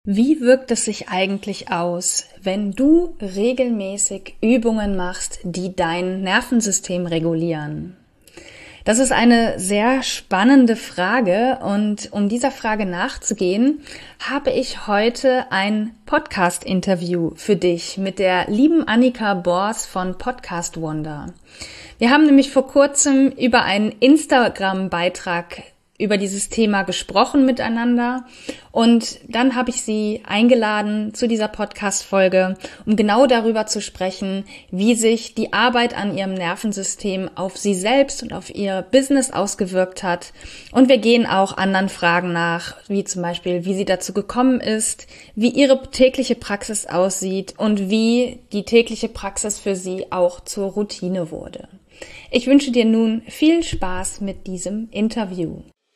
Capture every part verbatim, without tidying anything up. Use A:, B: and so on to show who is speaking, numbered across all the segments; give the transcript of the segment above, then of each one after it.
A: Wie wirkt es sich eigentlich aus, wenn du regelmäßig Übungen machst, die dein Nervensystem regulieren? Das ist eine sehr spannende Frage und um dieser Frage nachzugehen, habe ich heute ein Podcast-Interview für dich mit der lieben Annika Bors von Podcast Wonder. Wir haben nämlich vor kurzem über einen Instagram-Beitrag über dieses Thema gesprochen miteinander und dann habe ich sie eingeladen zu dieser Podcast-Folge, um genau darüber zu sprechen, wie sich die Arbeit an ihrem Nervensystem auf sie selbst und auf ihr Business ausgewirkt hat. Und wir gehen auch anderen Fragen nach, wie zum Beispiel, wie sie dazu gekommen ist, wie ihre tägliche Praxis aussieht und wie die tägliche Praxis für sie auch zur Routine wurde. Ich wünsche dir nun viel Spaß mit diesem Interview.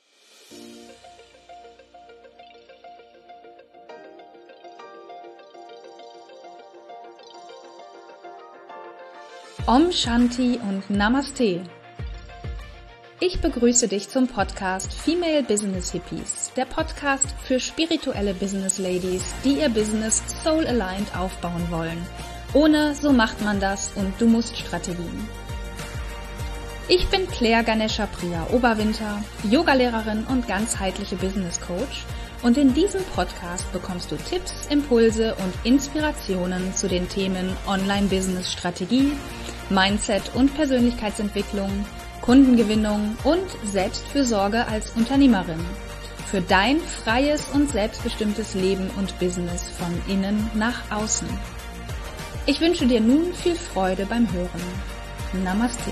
A: Om Shanti und Namaste. Ich begrüße dich zum Podcast Female Business Hippies, der Podcast für spirituelle Business Ladies, die ihr Business soul-aligned aufbauen wollen. Ohne so macht man das und du musst Strategien. Ich bin Claire Ganesha Priya Oberwinter, Yogalehrerin und ganzheitliche Business Coach. Und in diesem Podcast bekommst du Tipps, Impulse und Inspirationen zu den Themen Online-Business-Strategie, Mindset und Persönlichkeitsentwicklung, Kundengewinnung und Selbstfürsorge als Unternehmerin. Für dein freies und selbstbestimmtes Leben und Business von innen nach außen. Ich wünsche dir nun viel Freude beim Hören. Namaste.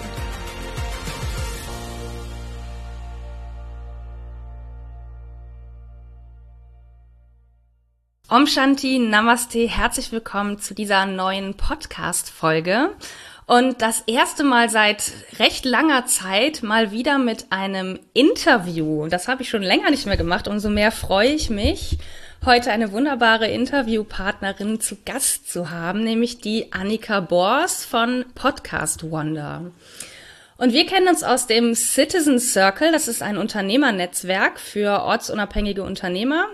A: Om Shanti, Namaste, herzlich willkommen zu dieser neuen Podcast-Folge. Und das erste Mal seit recht langer Zeit mal wieder mit einem Interview. Das habe ich schon länger nicht mehr gemacht, umso mehr freue ich mich, heute eine wunderbare Interviewpartnerin zu Gast zu haben, nämlich die Annika Bors von Podcast Wonder. Und wir kennen uns aus dem Citizen Circle, das ist ein Unternehmernetzwerk für ortsunabhängige Unternehmer.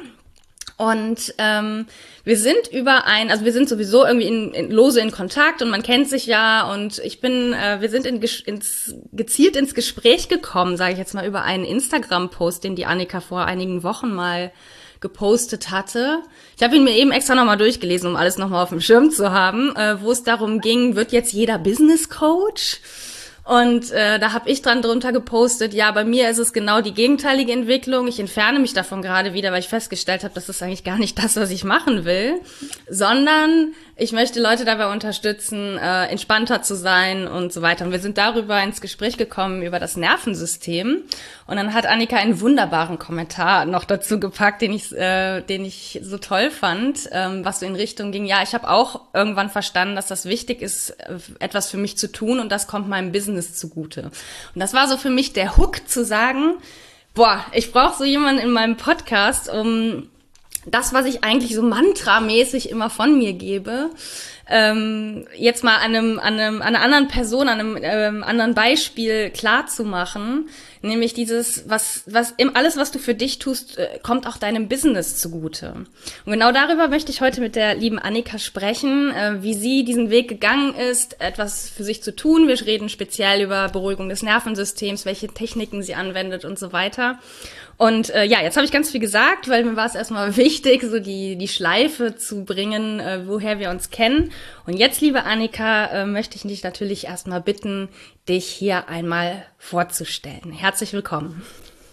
A: Und ähm, wir sind über ein, also wir sind sowieso irgendwie in, in, lose in Kontakt und man kennt sich ja und ich bin, äh, wir sind in, ins, gezielt ins Gespräch gekommen, sage ich jetzt mal, über einen Instagram-Post, den die Annika vor einigen Wochen mal gepostet hatte. Ich habe ihn mir eben extra nochmal durchgelesen, um alles nochmal auf dem Schirm zu haben, äh, wo es darum ging, wird jetzt jeder Business Coach? Und äh, da habe ich dran drunter gepostet, ja, bei mir ist es genau die gegenteilige Entwicklung. Ich entferne mich davon gerade wieder, weil ich festgestellt habe, das ist eigentlich gar nicht das, was ich machen will, sondern ich möchte Leute dabei unterstützen, äh, entspannter zu sein und so weiter. Und wir sind darüber ins Gespräch gekommen, über das Nervensystem. Und dann hat Annika einen wunderbaren Kommentar noch dazu gepackt, den ich, äh, den ich so toll fand, ähm, was so in Richtung ging, ja, ich habe auch irgendwann verstanden, dass das wichtig ist, etwas für mich zu tun und das kommt meinem Business zugute. Und das war so für mich der Hook zu sagen, boah, ich brauche so jemanden in meinem Podcast, um das, was ich eigentlich so mantramäßig immer von mir gebe, ähm, jetzt mal an einem, an einem, an einer anderen Person, an einem ähm, anderen Beispiel klar zu machen, nämlich dieses, was, was, alles, was du für dich tust, äh, kommt auch deinem Business zugute. Und genau darüber möchte ich heute mit der lieben Annika sprechen, äh, wie sie diesen Weg gegangen ist, etwas für sich zu tun. Wir reden speziell über Beruhigung des Nervensystems, welche Techniken sie anwendet und so weiter. Und äh, ja, jetzt habe ich ganz viel gesagt, weil mir war es erstmal wichtig, so die die Schleife zu bringen, äh, woher wir uns kennen. Und jetzt, liebe Annika, äh, möchte ich dich natürlich erstmal bitten, dich hier einmal vorzustellen. Herzlich willkommen.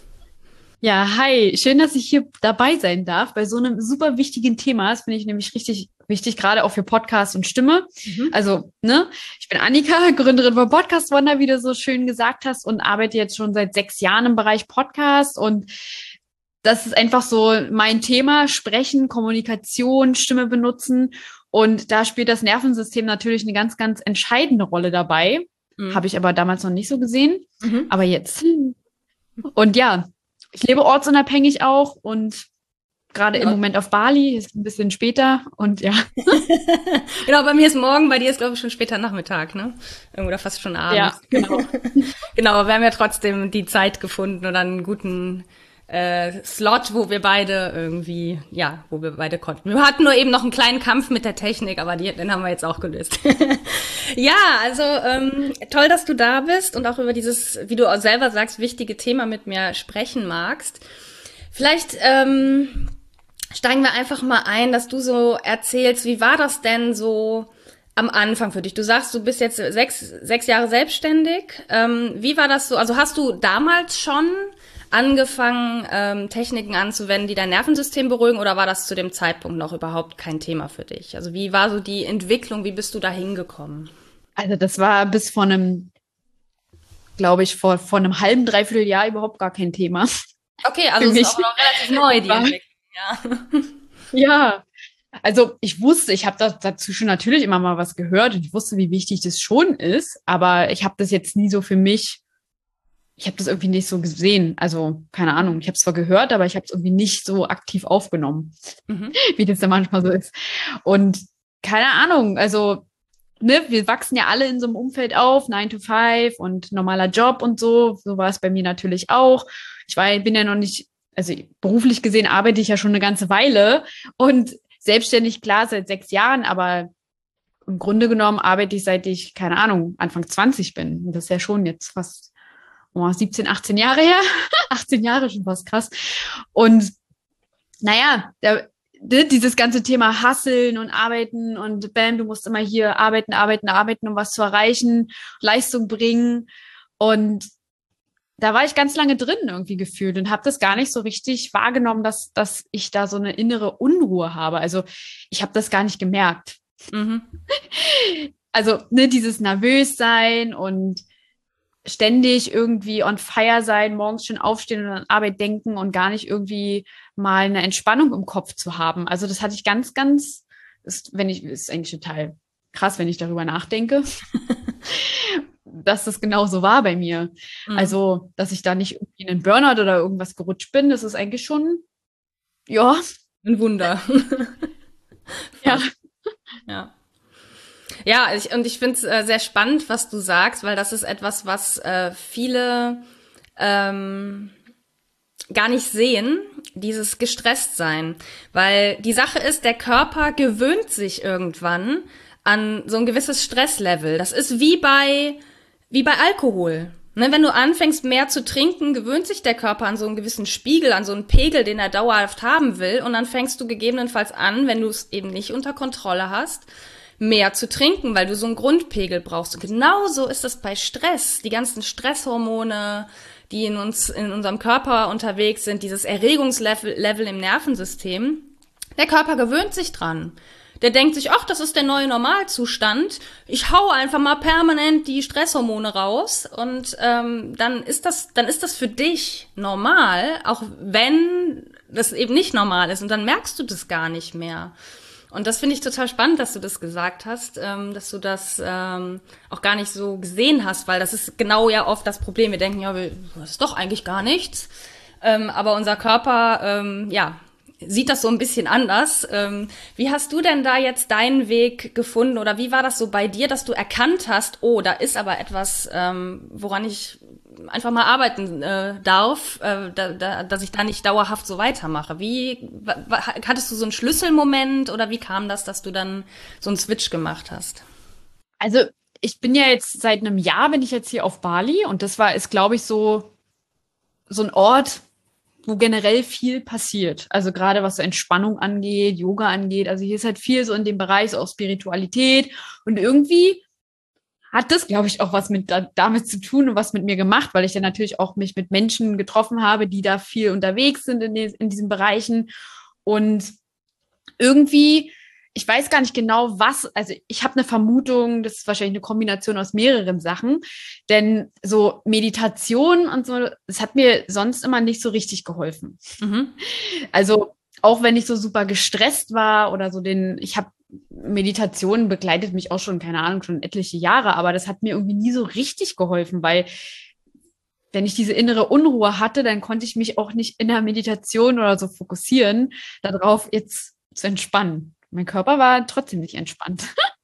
B: Ja, hi, schön, dass ich hier dabei sein darf bei so einem super wichtigen Thema. Das finde ich nämlich richtig wichtig, gerade auch für Podcast und Stimme. Mhm. Also, ne, ich bin Annika, Gründerin von Podcast Wonder, wie du so schön gesagt hast, und arbeite jetzt schon seit sechs Jahren im Bereich Podcast. Und das ist einfach so mein Thema: Sprechen, Kommunikation, Stimme benutzen. Und da spielt das Nervensystem natürlich eine ganz, ganz entscheidende Rolle dabei. Mhm. Habe ich aber damals noch nicht so gesehen. Mhm. Aber jetzt. Und ja, ich lebe ortsunabhängig auch und gerade ja. Im Moment auf Bali, ist ein bisschen später und ja.
A: Genau, bei mir ist morgen, bei dir ist, glaube ich, schon später Nachmittag, ne? Oder fast schon abends.
B: Ja, genau.
A: Genau, aber wir haben ja trotzdem die Zeit gefunden und dann einen guten äh, Slot, wo wir beide irgendwie, ja, wo wir beide konnten. Wir hatten nur eben noch einen kleinen Kampf mit der Technik, aber die, den haben wir jetzt auch gelöst. Ja, also ähm, toll, dass du da bist und auch über dieses, wie du auch selber sagst, wichtige Thema mit mir sprechen magst. Vielleicht ähm, steigen wir einfach mal ein, dass du so erzählst, wie war das denn so am Anfang für dich? Du sagst, du bist jetzt sechs, sechs Jahre selbstständig. Ähm, wie war das so? Also hast du damals schon angefangen, ähm, Techniken anzuwenden, die dein Nervensystem beruhigen, oder war das zu dem Zeitpunkt noch überhaupt kein Thema für dich? Also wie war so die Entwicklung? Wie bist du da hingekommen?
B: Also das war bis vor einem, glaube ich, vor, vor einem halben, dreiviertel Jahr überhaupt gar kein Thema.
A: Okay, also es ist auch noch relativ neu, die Entwicklung, ja.
B: Ja, also ich wusste, ich habe da, dazu schon natürlich immer mal was gehört und ich wusste, wie wichtig das schon ist, aber ich habe das jetzt nie so für mich, ich habe das irgendwie nicht so gesehen. Also keine Ahnung, ich habe es zwar gehört, aber ich habe es irgendwie nicht so aktiv aufgenommen, mhm. wie das ja manchmal so ist. Und keine Ahnung, also ne, wir wachsen ja alle in so einem Umfeld auf, nine to five und normaler Job und so. So war es bei mir natürlich auch. Ich war, bin ja noch nicht, also beruflich gesehen arbeite ich ja schon eine ganze Weile und selbstständig, klar, seit sechs Jahren, aber im Grunde genommen arbeite ich, seit ich, keine Ahnung, Anfang zwanzig bin. Und das ist ja schon jetzt fast oh, siebzehn, achtzehn Jahre her. achtzehn Jahre, schon fast krass. Und naja, der, dieses ganze Thema Hustlen und Arbeiten und bam, du musst immer hier arbeiten, arbeiten, arbeiten, um was zu erreichen, Leistung bringen. Und da war ich ganz lange drin irgendwie gefühlt und habe das gar nicht so richtig wahrgenommen, dass, dass ich da so eine innere Unruhe habe. Also ich habe das gar nicht gemerkt. Mhm. Also ne, dieses Nervössein und ständig irgendwie on fire sein, morgens schon aufstehen und an Arbeit denken und gar nicht irgendwie mal eine Entspannung im Kopf zu haben. Also das hatte ich ganz, ganz, ist, wenn ich, ist eigentlich total krass, wenn ich darüber nachdenke, dass das genau so war bei mir. Mhm. Also, dass ich da nicht irgendwie in einen Burnout oder irgendwas gerutscht bin, das ist eigentlich schon, ja.
A: Ein Wunder.
B: Ja.
A: Ja. Ja, ich, und ich finde es äh, sehr spannend, was du sagst, weil das ist etwas, was äh, viele ähm, gar nicht sehen, dieses Gestresstsein. Weil die Sache ist, der Körper gewöhnt sich irgendwann an so ein gewisses Stresslevel. Das ist wie bei, wie bei Alkohol. Ne, wenn du anfängst, mehr zu trinken, gewöhnt sich der Körper an so einen gewissen Spiegel, an so einen Pegel, den er dauerhaft haben will. Und dann fängst du gegebenenfalls an, wenn du es eben nicht unter Kontrolle hast, mehr zu trinken, weil du so einen Grundpegel brauchst. Und genauso ist es bei Stress. Die ganzen Stresshormone, die in uns, in unserem Körper unterwegs sind, dieses Erregungslevel Level im Nervensystem, der Körper gewöhnt sich dran. Der denkt sich, ach, das ist der neue Normalzustand. Ich hau einfach mal permanent die Stresshormone raus und ähm, dann ist das, dann ist das für dich normal, auch wenn das eben nicht normal ist. Und dann merkst du das gar nicht mehr. Und das finde ich total spannend, dass du das gesagt hast, ähm, dass du das ähm, auch gar nicht so gesehen hast, weil das ist genau ja oft das Problem. Wir denken, ja, das ist doch eigentlich gar nichts. Ähm, aber unser Körper, ähm, ja, sieht das so ein bisschen anders. Ähm, wie hast du denn da jetzt deinen Weg gefunden oder wie war das so bei dir, dass du erkannt hast, oh, da ist aber etwas, ähm, woran ich einfach mal arbeiten äh, darf, äh, da, da, dass ich da nicht dauerhaft so weitermache. Wie hattest du so einen Schlüsselmoment oder wie kam das, dass du dann so einen Switch gemacht hast?
B: Also ich bin ja jetzt seit einem Jahr bin ich jetzt hier auf Bali und das war ist glaube ich so so ein Ort, wo generell viel passiert. Also gerade was so Entspannung angeht, Yoga angeht. Also hier ist halt viel so in dem Bereich, so auch Spiritualität. Und irgendwie hat das, glaube ich, auch was mit da, damit zu tun und was mit mir gemacht, weil ich dann natürlich auch mich mit Menschen getroffen habe, die da viel unterwegs sind in, den, in diesen Bereichen. Und irgendwie, ich weiß gar nicht genau, was, also ich habe eine Vermutung, das ist wahrscheinlich eine Kombination aus mehreren Sachen, denn so Meditation und so, das hat mir sonst immer nicht so richtig geholfen. Mhm. Also auch wenn ich so super gestresst war oder so den, ich habe Meditation begleitet mich auch schon, keine Ahnung, schon etliche Jahre, aber das hat mir irgendwie nie so richtig geholfen, weil wenn ich diese innere Unruhe hatte, dann konnte ich mich auch nicht in der Meditation oder so fokussieren, darauf jetzt zu entspannen. Mein Körper war trotzdem nicht entspannt.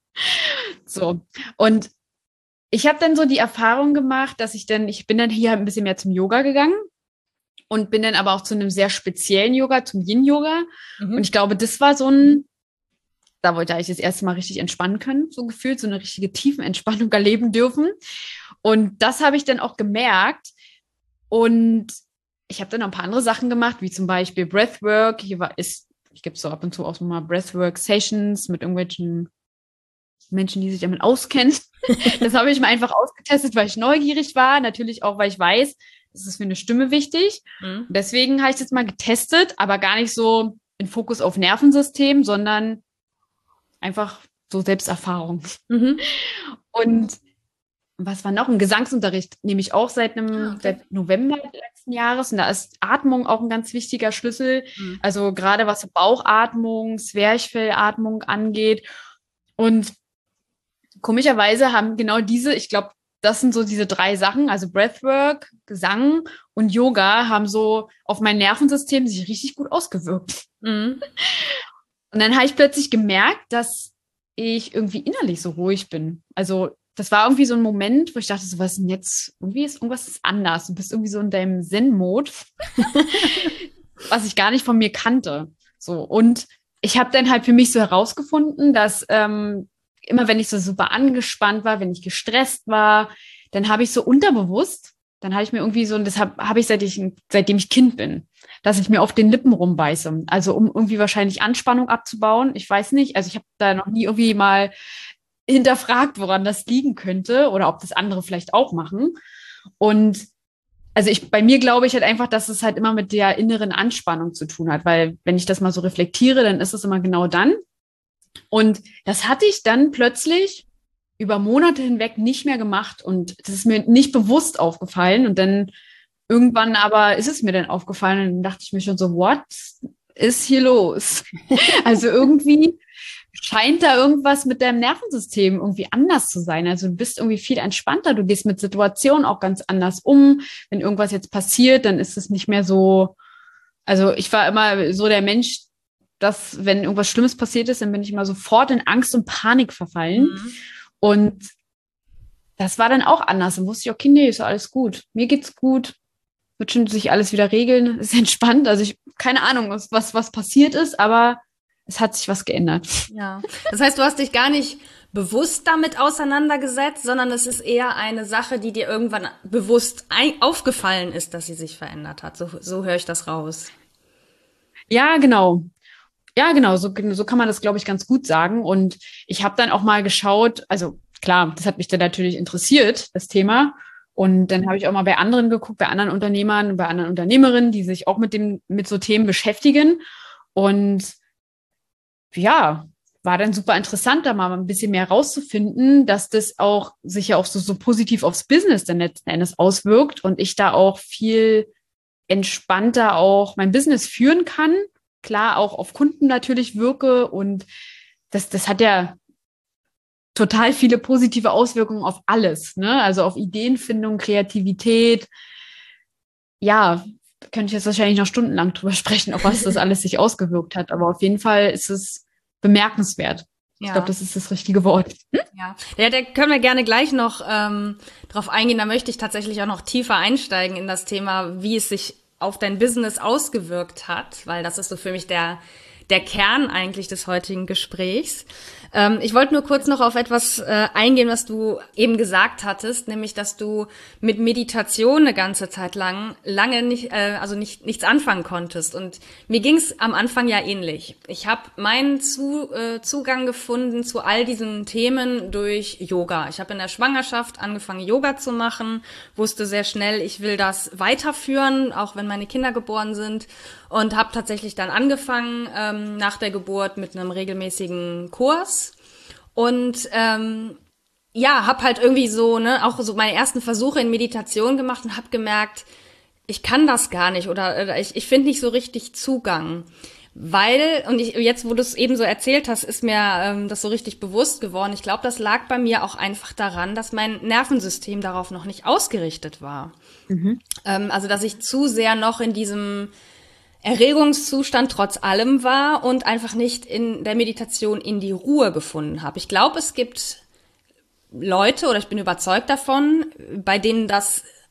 B: So. Und ich habe dann so die Erfahrung gemacht, dass ich dann, ich bin dann hier ein bisschen mehr zum Yoga gegangen und bin dann aber auch zu einem sehr speziellen Yoga, zum Yin-Yoga.
A: Mhm.
B: Und ich glaube, das war so ein, da wollte ich das erste Mal richtig entspannen können, so gefühlt, so eine richtige Tiefenentspannung erleben dürfen. Und das habe ich dann auch gemerkt. Und ich habe dann noch ein paar andere Sachen gemacht, wie zum Beispiel Breathwork. Hier war, ist, ich gebe so ab und zu auch so mal Breathwork-Sessions mit irgendwelchen Menschen, die sich damit auskennen. Das habe ich mir einfach ausgetestet, weil ich neugierig war. Natürlich auch, weil ich weiß, das ist für eine Stimme wichtig.
A: Mhm.
B: Deswegen habe ich das mal getestet, aber gar nicht so in Fokus auf Nervensystem, sondern einfach so Selbsterfahrung.
A: Mhm.
B: Und was war noch? Ein Gesangsunterricht nehme ich auch seit einem
A: Ah, okay.
B: seit November letzten Jahres. Und da ist Atmung auch ein ganz wichtiger Schlüssel.
A: Mhm.
B: Also gerade was Bauchatmung, Zwerchfellatmung angeht. Und komischerweise haben genau diese, ich glaube, das sind so diese drei Sachen, also Breathwork, Gesang und Yoga, haben so auf mein Nervensystem sich richtig gut ausgewirkt.
A: Mhm.
B: Und dann habe ich plötzlich gemerkt, dass ich irgendwie innerlich so ruhig bin. Also das war irgendwie so ein Moment, wo ich dachte, so was ist denn jetzt, irgendwie ist irgendwas ist anders. Du bist irgendwie so in deinem Zen-Mode, was ich gar nicht von mir kannte. So, und ich habe dann halt für mich so herausgefunden, dass ähm, immer wenn ich so super angespannt war, wenn ich gestresst war, dann habe ich so unterbewusst, dann habe ich mir irgendwie so, und das habe hab ich, seit ich, seitdem ich Kind bin, dass ich mir auf den Lippen rumbeiße. Also um irgendwie wahrscheinlich Anspannung abzubauen. Ich weiß nicht, also ich habe da noch nie irgendwie mal hinterfragt, woran das liegen könnte oder ob das andere vielleicht auch machen. Und also ich, bei mir glaube ich halt einfach, dass es halt immer mit der inneren Anspannung zu tun hat, weil wenn ich das mal so reflektiere, dann ist es immer genau dann. Und das hatte ich dann plötzlich über Monate hinweg nicht mehr gemacht und das ist mir nicht bewusst aufgefallen und dann irgendwann aber ist es mir dann aufgefallen und dann dachte ich mir schon so, what ist hier los? Also irgendwie scheint da irgendwas mit deinem Nervensystem irgendwie anders zu sein. Also du bist irgendwie viel entspannter, du gehst mit Situationen auch ganz anders um. Wenn irgendwas jetzt passiert, dann ist es nicht mehr so, also ich war immer so der Mensch, dass wenn irgendwas Schlimmes passiert ist, dann bin ich immer sofort in Angst und Panik verfallen.
A: Mhm.
B: Und das war dann auch anders. Dann wusste ich, okay, nee, ist alles gut. Mir geht's gut. Wird schon sich alles wieder regeln. Ist entspannt. Also ich, keine Ahnung, was, was, was passiert ist, aber es hat sich was geändert.
A: Ja. Das heißt, du hast dich gar nicht bewusst damit auseinandergesetzt, sondern es ist eher eine Sache, die dir irgendwann bewusst ein- aufgefallen ist, dass sie sich verändert hat. So, so höre ich das raus.
B: Ja, genau. Ja, genau, so, so kann man das, glaube ich, ganz gut sagen. Und ich habe dann auch mal geschaut, also klar, das hat mich dann natürlich interessiert, das Thema. Und dann habe ich auch mal bei anderen geguckt, bei anderen Unternehmern, bei anderen Unternehmerinnen, die sich auch mit dem, mit so Themen beschäftigen. Und ja, war dann super interessant, da mal ein bisschen mehr rauszufinden, dass das auch sich ja auch so, so positiv aufs Business dann letzten Endes auswirkt und ich da auch viel entspannter auch mein Business führen kann. Klar, auch auf Kunden natürlich wirke und das, das hat ja total viele positive Auswirkungen auf alles, ne? Also auf Ideenfindung, Kreativität. Ja, da könnte ich jetzt wahrscheinlich noch stundenlang drüber sprechen, auf was das alles sich ausgewirkt hat. Aber auf jeden Fall ist es bemerkenswert.
A: Ja.
B: Ich glaube, das ist das richtige Wort. Hm?
A: Ja, ja, da können wir gerne gleich noch ähm, drauf eingehen. Da möchte ich tatsächlich auch noch tiefer einsteigen in das Thema, wie es sich auf dein Business ausgewirkt hat, weil das ist so für mich der der Kern eigentlich des heutigen Gesprächs. Ähm, ich wollte nur kurz noch auf etwas äh, eingehen, was du eben gesagt hattest, nämlich, dass du mit Meditation eine ganze Zeit lang lange nicht, äh, also nicht nichts anfangen konntest. Und mir ging es am Anfang ja ähnlich. Ich habe meinen zu, äh, Zugang gefunden zu all diesen Themen durch Yoga. Ich habe in der Schwangerschaft angefangen, Yoga zu machen, wusste sehr schnell, ich will das weiterführen, auch wenn meine Kinder geboren sind. Und habe tatsächlich dann angefangen ähm, nach der Geburt mit einem regelmäßigen Kurs und ähm, ja, habe halt irgendwie so ne auch so meine ersten Versuche in Meditation gemacht und habe gemerkt, ich kann das gar nicht oder, oder ich, ich finde nicht so richtig Zugang, weil und ich, jetzt, wo du es eben so erzählt hast, ist mir ähm, das so richtig bewusst geworden. Ich glaube, das lag bei mir auch einfach daran, dass mein Nervensystem darauf noch nicht ausgerichtet war. Mhm. Ähm, also dass ich zu sehr noch in diesem Erregungszustand trotz allem war und einfach nicht in der Meditation in die Ruhe gefunden habe. Ich glaube, es gibt Leute, oder ich bin überzeugt davon, bei denen das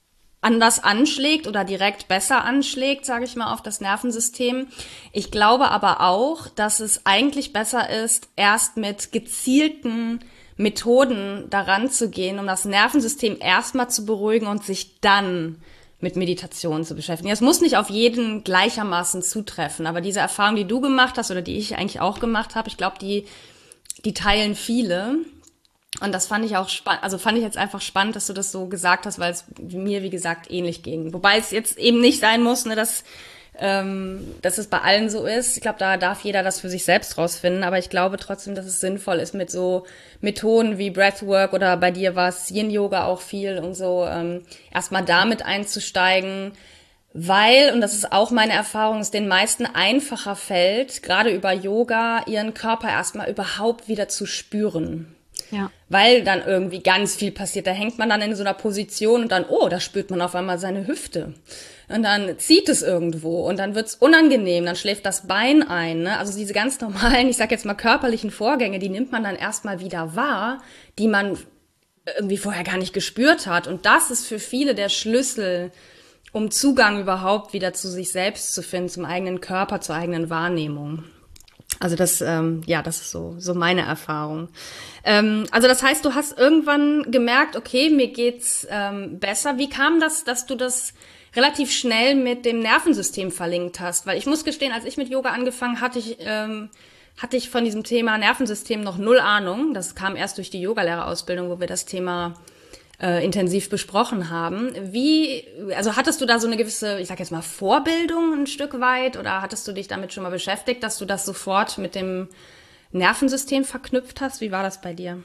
A: anders anschlägt oder direkt besser anschlägt, sage ich mal, auf das Nervensystem. Ich glaube aber auch, dass es eigentlich besser ist, erst mit gezielten Methoden daran zu gehen, um das Nervensystem erstmal zu beruhigen und sich dann mit Meditation zu beschäftigen. Es muss nicht auf jeden gleichermaßen zutreffen, aber diese Erfahrung, die du gemacht hast oder die ich eigentlich auch gemacht habe, ich glaube, die, die teilen viele. Und das fand ich auch spannend, also fand ich jetzt einfach spannend, dass du das so gesagt hast, weil es mir, wie gesagt, ähnlich ging. Wobei es jetzt eben nicht sein muss, ne, dass, ähm, dass es bei allen so ist. Ich glaube, da darf jeder das für sich selbst rausfinden. Aber ich glaube trotzdem, dass es sinnvoll ist, mit so Methoden wie Breathwork oder bei dir war es Yin-Yoga auch viel und so, ähm, erstmal damit einzusteigen. Weil, und das ist auch meine Erfahrung, es den meisten einfacher fällt, gerade über Yoga, ihren Körper erstmal überhaupt wieder zu spüren.
B: Ja.
A: Weil dann irgendwie ganz viel passiert. Da hängt man dann in so einer Position und dann, oh, da spürt man auf einmal seine Hüfte. Und dann zieht es irgendwo und dann wird's unangenehm, dann schläft das Bein ein. Ne? Also diese ganz normalen, ich sag jetzt mal körperlichen Vorgänge, die nimmt man dann erstmal wieder wahr, die man irgendwie vorher gar nicht gespürt hat. Und das ist für viele der Schlüssel, um Zugang überhaupt wieder zu sich selbst zu finden, zum eigenen Körper, zur eigenen Wahrnehmung. Also das, ähm, ja, das ist so so meine Erfahrung. Ähm, also das heißt, du hast irgendwann gemerkt, okay, mir geht's ähm, besser. Wie kam das, dass du das relativ schnell mit dem Nervensystem verlinkt hast? Weil ich muss gestehen, als ich mit Yoga angefangen hatte, ich ähm, hatte ich von diesem Thema Nervensystem noch null Ahnung. Das kam erst durch die Yogalehrerausbildung, wo wir das Thema äh, intensiv besprochen haben. Wie, also hattest du da so eine gewisse, ich sag jetzt mal, Vorbildung ein Stück weit oder hattest du dich damit schon mal beschäftigt, dass du das sofort mit dem Nervensystem verknüpft hast? Wie war das bei dir?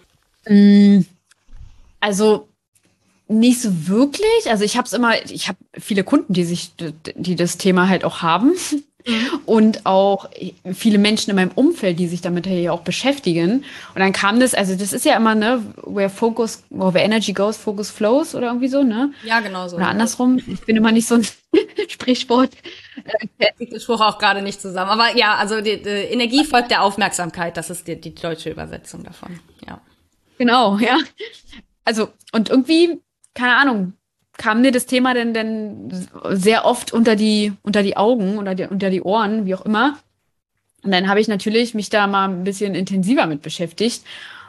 B: Also nicht so wirklich. Also ich habe es immer, ich habe viele Kunden, die sich, die das Thema halt auch haben. Mhm. Und auch viele Menschen in meinem Umfeld, die sich damit ja auch beschäftigen. Und dann kam das, also das ist ja immer, ne, where focus, where energy goes, focus flows oder irgendwie so, ne?
A: Ja, genau so.
B: Oder andersrum. Ich bin immer nicht so ein Sprichwort.
A: Ich den Spruch auch gerade nicht zusammen. Aber ja, also die, die Energie folgt der Aufmerksamkeit. Das ist die, die deutsche Übersetzung davon. Ja.
B: Genau, ja. Also, und irgendwie, keine Ahnung, kam mir das Thema denn, denn sehr oft unter die, unter die Augen oder die, unter die Ohren, wie auch immer. Und dann habe ich natürlich mich da mal ein bisschen intensiver mit beschäftigt.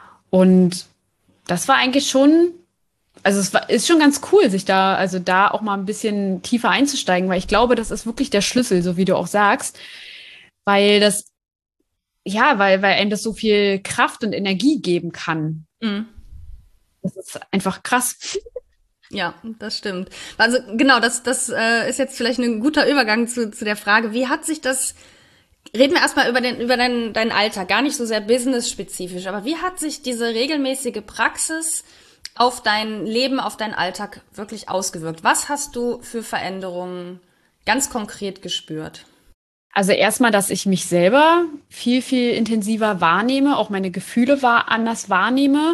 B: Und das war eigentlich schon, also es war, ist schon ganz cool, sich da, also da auch mal ein bisschen tiefer einzusteigen, weil ich glaube, das ist wirklich der Schlüssel, so wie du auch sagst. Weil das, ja, weil, weil einem das so viel Kraft und Energie geben kann.
A: Mhm.
B: Das ist einfach krass.
A: Ja, das stimmt. Also genau, das, das äh, ist jetzt vielleicht ein guter Übergang zu, zu der Frage, wie hat sich das, reden wir erstmal über den über deinen, deinen Alltag, gar nicht so sehr business-spezifisch, aber wie hat sich diese regelmäßige Praxis auf dein Leben, auf deinen Alltag wirklich ausgewirkt? Was hast du für Veränderungen ganz konkret gespürt?
B: Also erstmal, dass ich mich selber viel, viel intensiver wahrnehme, auch meine Gefühle war anders wahrnehme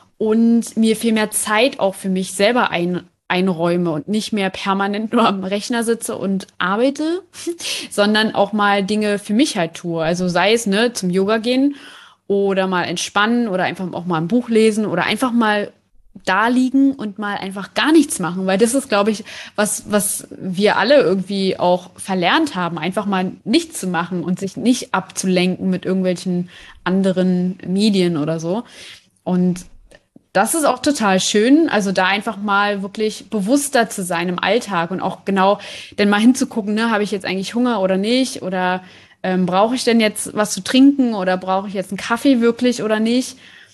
B: und mir viel mehr Zeit auch für mich selber ein, einräume und nicht mehr permanent nur am Rechner sitze und arbeite, sondern auch mal Dinge für mich halt tue. Also sei es, ne, zum Yoga gehen oder mal entspannen oder einfach auch mal ein Buch lesen oder einfach mal da liegen und mal einfach gar nichts machen, weil das ist, glaube ich, was, was wir alle irgendwie auch verlernt haben, einfach mal nichts zu machen und sich nicht abzulenken mit irgendwelchen anderen Medien oder so. Und das ist auch total schön, also da einfach mal wirklich bewusster zu sein im Alltag und auch genau denn mal hinzugucken, ne, habe ich jetzt eigentlich Hunger oder nicht oder ähm, brauche ich denn jetzt was zu trinken oder brauche ich jetzt einen Kaffee wirklich oder nicht?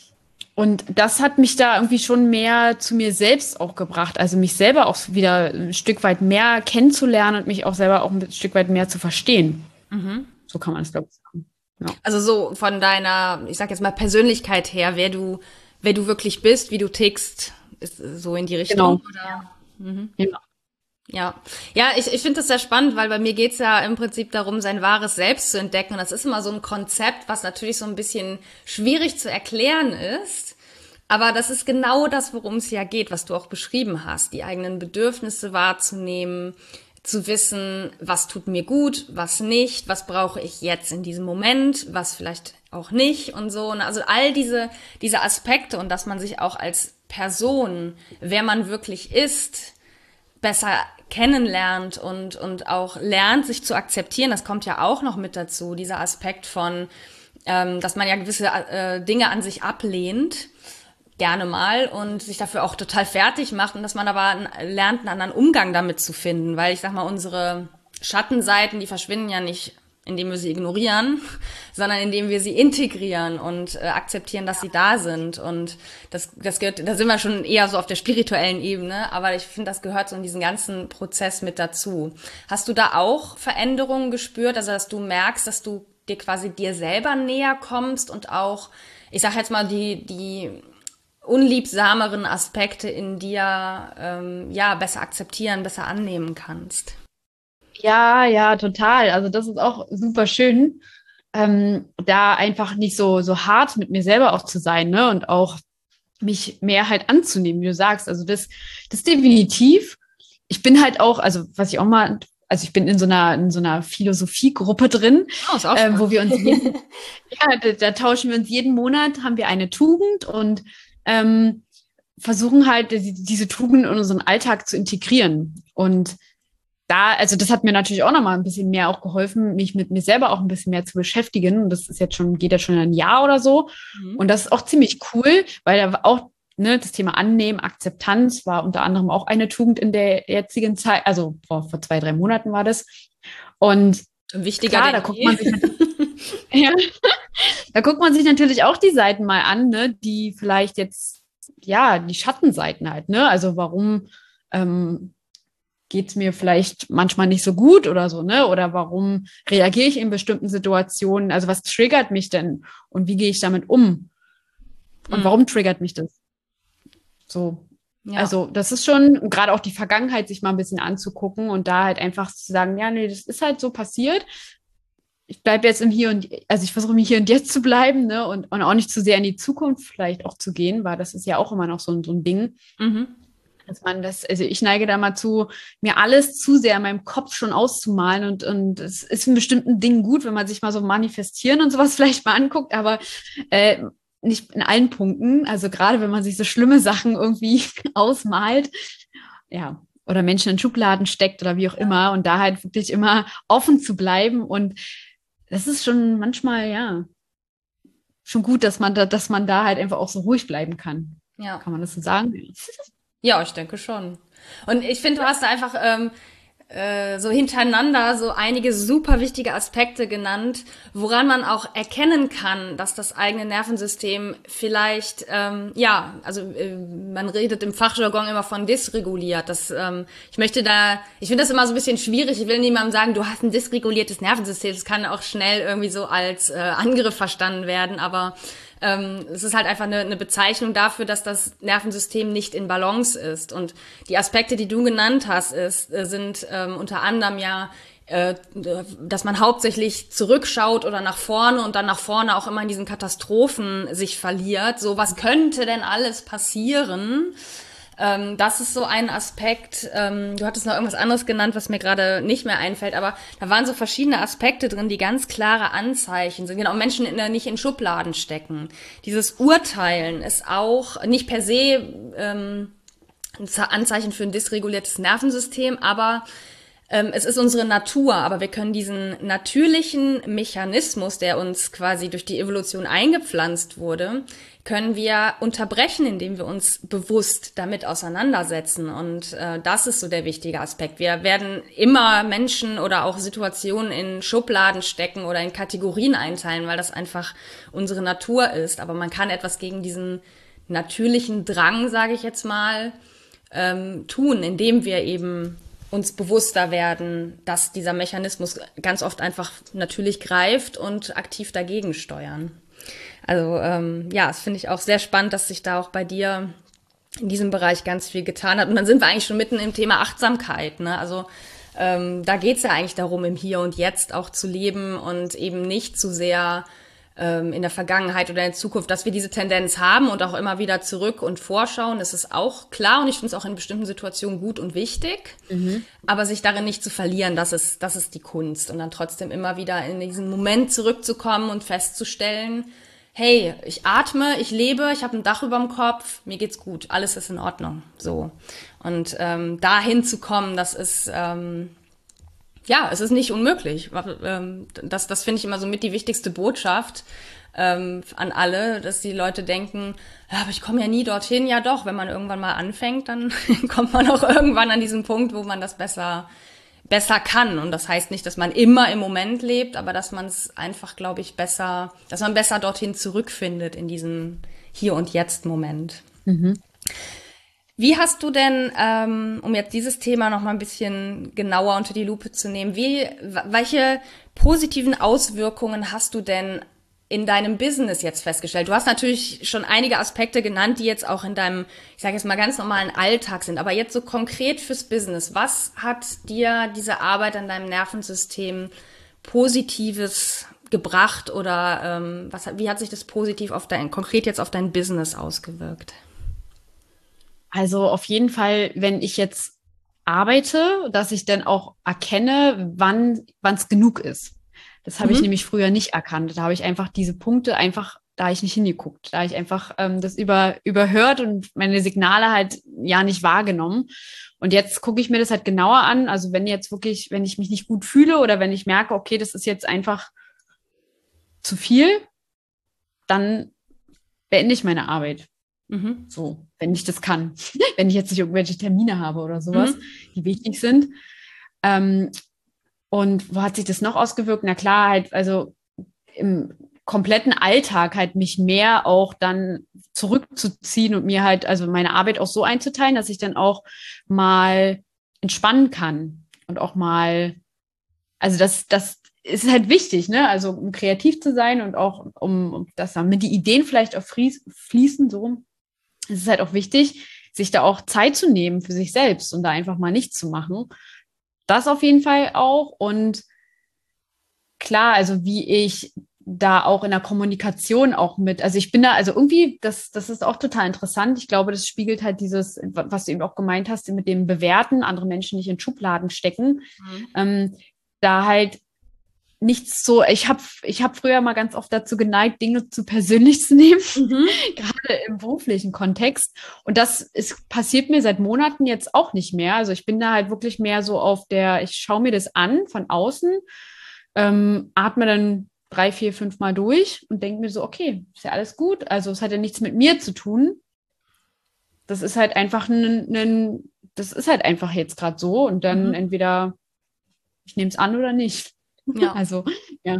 B: Und das hat mich da irgendwie schon mehr zu mir selbst auch gebracht, also mich selber auch wieder ein Stück weit mehr kennenzulernen und mich auch selber auch ein Stück weit mehr zu verstehen. Mhm. So kann man es, glaube ich, sagen. Ja.
A: Also so von deiner, ich sag jetzt mal Persönlichkeit her, wer du wer du wirklich bist, wie du tickst, ist so in die Richtung.
B: Genau.
A: Oder? Mhm.
B: Genau.
A: Ja, ja, ich, ich finde das sehr spannend, weil bei mir geht's ja im Prinzip darum, sein wahres Selbst zu entdecken. Und das ist immer so ein Konzept, was natürlich so ein bisschen schwierig zu erklären ist. Aber das ist genau das, worum es ja geht, was du auch beschrieben hast. Die eigenen Bedürfnisse wahrzunehmen, zu wissen, was tut mir gut, was nicht, was brauche ich jetzt in diesem Moment, was vielleicht auch nicht und so. Also all diese, diese Aspekte und dass man sich auch als Person, wer man wirklich ist, besser kennenlernt und, und auch lernt, sich zu akzeptieren. Das kommt ja auch noch mit dazu, dieser Aspekt von, ähm, dass man ja gewisse äh, Dinge an sich ablehnt, gerne mal, und sich dafür auch total fertig macht und dass man aber lernt, einen anderen Umgang damit zu finden, weil ich sag mal, unsere Schattenseiten, die verschwinden ja nicht, indem wir sie ignorieren, sondern indem wir sie integrieren und äh, akzeptieren, dass sie da sind. Und das, das gehört, da sind wir schon eher so auf der spirituellen Ebene, aber ich finde, das gehört so in diesen ganzen Prozess mit dazu. Hast du da auch Veränderungen gespürt, also dass du merkst, dass du dir quasi dir selber näher kommst und auch, ich sag jetzt mal, die, die unliebsameren Aspekte in dir ähm, ja besser akzeptieren, besser annehmen kannst?
B: Ja, ja, total. Also das ist auch super schön, ähm, da einfach nicht so so hart mit mir selber auch zu sein, ne? Und auch mich mehr halt anzunehmen, wie du sagst. Also das, das definitiv. Ich bin halt auch, also was ich auch mal, also ich bin in so einer in so einer Philosophiegruppe drin,
A: Oh, ist auch
B: ähm, wo wir uns jeden,
A: spannend.
B: ja, da, da tauschen wir uns jeden Monat, haben wir eine Tugend und ähm, versuchen halt die, diese Tugend in unseren Alltag zu integrieren. Und da, also das hat mir natürlich auch nochmal ein bisschen mehr auch geholfen, mich mit mir selber auch ein bisschen mehr zu beschäftigen. Und das ist jetzt schon, geht ja schon ein Jahr oder so.
A: Mhm.
B: Und das ist auch ziemlich cool, weil da auch, ne, das Thema Annehmen, Akzeptanz war unter anderem auch eine Tugend in der jetzigen Zeit, also vor, vor zwei, drei Monaten war das. Und
A: Wichtiger
B: klar, da guckt man sich ja, da guckt man sich natürlich auch die Seiten mal an, ne, die vielleicht jetzt, ja, die Schattenseiten halt, ne? Also warum ähm, geht es mir vielleicht manchmal nicht so gut oder so, ne? Oder warum reagiere ich in bestimmten Situationen? Also was triggert mich denn? Und wie gehe ich damit um? Und
A: Mhm.
B: warum triggert mich das? So.
A: Ja.
B: Also das ist schon, gerade auch die Vergangenheit sich mal ein bisschen anzugucken und da halt einfach zu sagen, ja, nee, das ist halt so passiert. Ich bleibe jetzt im Hier und, also ich versuche mich hier und jetzt zu bleiben, ne? Und, und auch nicht zu sehr in die Zukunft vielleicht auch zu gehen, weil das ist ja auch immer noch so, so ein Ding.
A: Mhm.
B: Dass man das, also ich neige da mal zu, mir alles zu sehr in meinem Kopf schon auszumalen und, und es ist in bestimmten Dingen gut, wenn man sich mal so manifestieren und sowas vielleicht mal anguckt, aber äh, nicht in allen Punkten. Also gerade wenn man sich so schlimme Sachen irgendwie ausmalt, ja, oder Menschen in Schubladen steckt oder wie auch immer und da halt wirklich immer offen zu bleiben und das ist schon manchmal, ja, schon gut, dass man da, dass man da halt einfach auch so ruhig bleiben kann.
A: Ja.
B: Kann man das so sagen?
A: Ja, ich denke schon. Und ich finde, du hast da einfach ähm, äh, so hintereinander so einige super wichtige Aspekte genannt, woran man auch erkennen kann, dass das eigene Nervensystem vielleicht, ähm, ja, also äh, man redet im Fachjargon immer von dysreguliert. Das, ähm, ich möchte da, ich finde das immer so ein bisschen schwierig. Ich will niemandem sagen, du hast ein dysreguliertes Nervensystem. Das kann auch schnell irgendwie so als äh, Angriff verstanden werden, aber Ähm, es ist halt einfach eine, eine Bezeichnung dafür, dass das Nervensystem nicht in Balance ist. Und die Aspekte, die du genannt hast, ist, äh, sind ähm, unter anderem ja, äh, dass man hauptsächlich zurückschaut oder nach vorne und dann nach vorne auch immer in diesen Katastrophen sich verliert. So, was könnte denn alles passieren? Ähm, das ist so ein Aspekt. Ähm, du hattest noch irgendwas anderes genannt, was mir gerade nicht mehr einfällt, aber da waren so verschiedene Aspekte drin, die ganz klare Anzeichen sind. Genau, Menschen in, nicht in Schubladen stecken. Dieses Urteilen ist auch nicht per se ähm, ein Anzeichen für ein dysreguliertes Nervensystem, aber ähm, es ist unsere Natur, aber wir können diesen natürlichen Mechanismus, der uns quasi durch die Evolution eingepflanzt wurde, können wir unterbrechen, indem wir uns bewusst damit auseinandersetzen. Und äh, das ist so der wichtige Aspekt. Wir werden immer Menschen oder auch Situationen in Schubladen stecken oder in Kategorien einteilen, weil das einfach unsere Natur ist. Aber man kann etwas gegen diesen natürlichen Drang, sage ich jetzt mal, ähm, tun, indem wir eben uns bewusster werden, dass dieser Mechanismus ganz oft einfach natürlich greift und aktiv dagegen steuern. Also ähm, ja, das finde ich auch sehr spannend, dass sich da auch bei dir in diesem Bereich ganz viel getan hat. Und dann sind wir eigentlich schon mitten im Thema Achtsamkeit, ne? Also ähm, da geht's ja eigentlich darum, im Hier und Jetzt auch zu leben und eben nicht zu sehr ähm, in der Vergangenheit oder in der Zukunft, dass wir diese Tendenz haben und auch immer wieder zurück und vorschauen. Das ist auch klar und ich finde es auch in bestimmten Situationen gut und wichtig. Mhm. Aber sich darin nicht zu verlieren, das ist, das ist die Kunst. Und dann trotzdem immer wieder in diesen Moment zurückzukommen und festzustellen, hey, ich atme, ich lebe, ich habe ein Dach über dem Kopf, mir geht's gut, alles ist in Ordnung. So. Und ähm, dahin zu kommen, das ist ähm, ja, es ist nicht unmöglich. Ähm, das, das finde ich immer so mit die wichtigste Botschaft ähm, an alle, dass die Leute denken, ja, aber ich komme ja nie dorthin. Ja doch, wenn man irgendwann mal anfängt, dann kommt man auch irgendwann an diesen Punkt, wo man das besser besser kann. Und das heißt nicht, dass man immer im Moment lebt, aber dass man es einfach, glaube ich, besser, dass man besser dorthin zurückfindet in diesen Hier- und Jetzt-Moment.
B: Mhm.
A: Wie hast du denn, ähm, um jetzt dieses Thema noch mal ein bisschen genauer unter die Lupe zu nehmen, wie, welche positiven Auswirkungen hast du denn in deinem Business jetzt festgestellt? Du hast natürlich schon einige Aspekte genannt, die jetzt auch in deinem, ich sage jetzt mal, ganz normalen Alltag sind. Aber jetzt so konkret fürs Business, was hat dir diese Arbeit an deinem Nervensystem Positives gebracht oder ähm, was, wie hat sich das positiv auf dein, konkret jetzt auf dein Business ausgewirkt?
B: Also auf jeden Fall, wenn ich jetzt arbeite, dass ich dann auch erkenne, wann wann es genug ist. Das habe
A: Mhm.
B: ich nämlich früher nicht erkannt. Da habe ich einfach diese Punkte einfach, da habe ich nicht hingeguckt. Da habe ich einfach ähm, das über, überhört und meine Signale halt ja nicht wahrgenommen. Und jetzt gucke ich mir das halt genauer an. Also wenn jetzt wirklich, wenn ich mich nicht gut fühle oder wenn ich merke, okay, das ist jetzt einfach zu viel, dann beende ich meine Arbeit.
A: Mhm.
B: So, wenn ich das kann. Wenn ich jetzt nicht irgendwelche Termine habe oder sowas,
A: Mhm.
B: die wichtig sind. Ähm, und wo hat sich das noch ausgewirkt? Na klar, halt, also im kompletten Alltag halt mich mehr auch dann zurückzuziehen und mir halt, also meine Arbeit auch so einzuteilen, dass ich dann auch mal entspannen kann und auch mal, also das, das ist halt wichtig, ne? Also um kreativ zu sein und auch um, um dass damit die Ideen vielleicht auch fließen, so rum. Es ist halt auch wichtig, sich da auch Zeit zu nehmen für sich selbst und da einfach mal nichts zu machen. Das auf jeden Fall auch. Und klar, also wie ich da auch in der Kommunikation auch mit, also ich bin da, also irgendwie, das, das ist auch total interessant. Ich glaube, das spiegelt halt dieses, was du eben auch gemeint hast, mit dem Bewerten, andere Menschen nicht in Schubladen stecken,
A: Mhm.
B: ähm, da halt nichts so, ich habe ich hab früher mal ganz oft dazu geneigt, Dinge zu persönlich zu nehmen,
A: Mhm.
B: gerade im beruflichen Kontext. Und das ist, passiert mir seit Monaten jetzt auch nicht mehr. Also ich bin da halt wirklich mehr so auf der, ich schaue mir das an von außen, ähm, atme dann drei, vier, fünf Mal durch und denke mir so, okay, ist ja alles gut. Also es hat ja nichts mit mir zu tun. Das ist halt einfach ein, ein das ist halt einfach jetzt gerade so. Und dann
A: Mhm.
B: entweder ich nehme es an oder nicht.
A: Ja.
B: Also, ja.